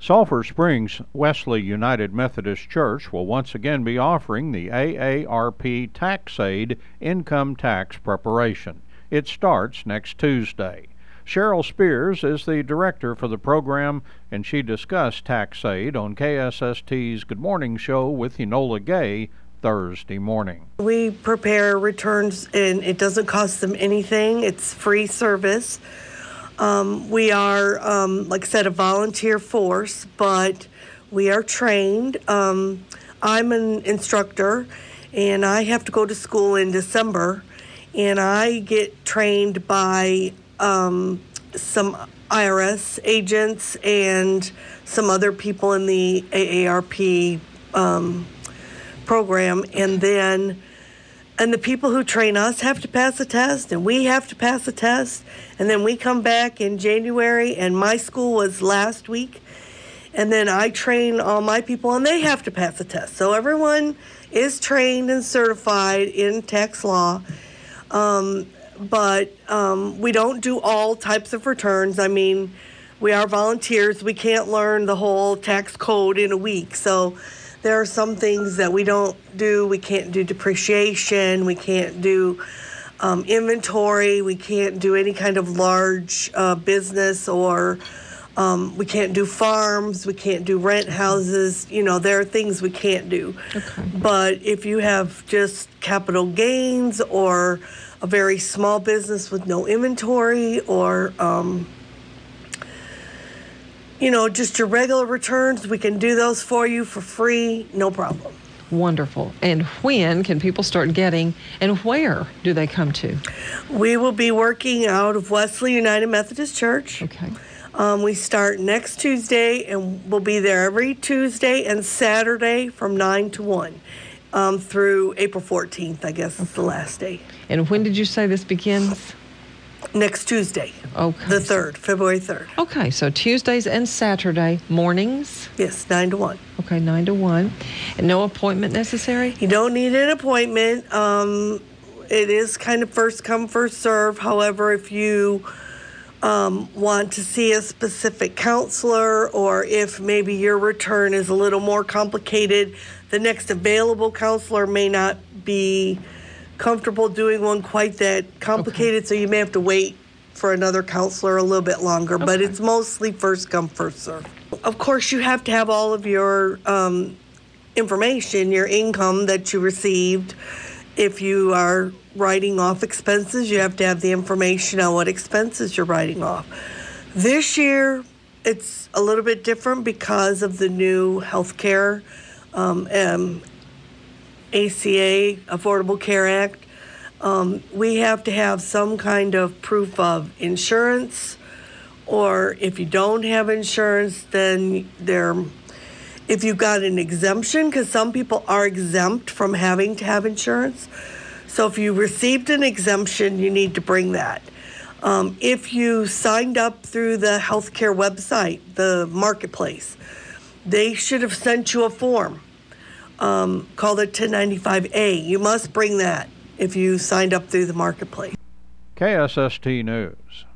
Sulphur Springs Wesley United Methodist Church will once again be offering the AARP TaxAid Income Tax Preparation. It starts next Tuesday. Cheryl Spears is the director for the program, and she discussed TaxAid on KSST's Good Morning Show with Enola Gay Thursday morning. We prepare returns, and it doesn't cost them anything. It's free service. We are, like I said, a volunteer force, but we are trained. I'm an instructor, and I have to go to school in December, and I get trained by some IRS agents and some other people in the AARP program, and the people who train us have to pass a test, and we have to pass a test, and then we come back in January, and my school was last week, and then I train all my people, and they have to pass a test. So everyone is trained and certified in tax law, but we don't do all types of returns. I mean, we are volunteers. We can't learn the whole tax code in a week, so there are some things that we don't do. We can't do depreciation. We can't do inventory. We can't do any kind of large business, or we can't do farms. We can't do rent houses. You know, there are things we can't do. Okay. But if you have just capital gains or a very small business with no inventory, or just your regular returns, we can do those for you for free, no problem. Wonderful. And when can people start getting, and where do they come to? We will be working out of Wesley United Methodist Church. Okay. We start next Tuesday, and we'll be there every Tuesday and Saturday from 9 to 1 through April 14th, I guess is the last day. And when did you say this begins? Next Tuesday. Okay. The 3rd, February 3rd. Okay, so Tuesdays and Saturday mornings? Yes, 9 to 1. Okay, 9 to 1. And no appointment necessary? You don't need an appointment. It is kind of first come, first serve. However, if you want to see a specific counselor, or if maybe your return is a little more complicated, the next available counselor may not be comfortable doing one quite that complicated, okay. So you may have to wait for another counselor a little bit longer, okay. But it's mostly first come, first serve. Of course, you have to have all of your information, your income that you received. If you are writing off expenses, you have to have the information on what expenses you're writing off. This year, it's a little bit different because of the new health care ACA, Affordable Care Act. We have to have some kind of proof of insurance, or if you don't have insurance, then if you've got an exemption, because some people are exempt from having to have insurance. So if you received an exemption, you need to bring that. If you signed up through the healthcare website, the marketplace, they should have sent you a form called a 1095A. You must bring that if you signed up through the marketplace. KSST News.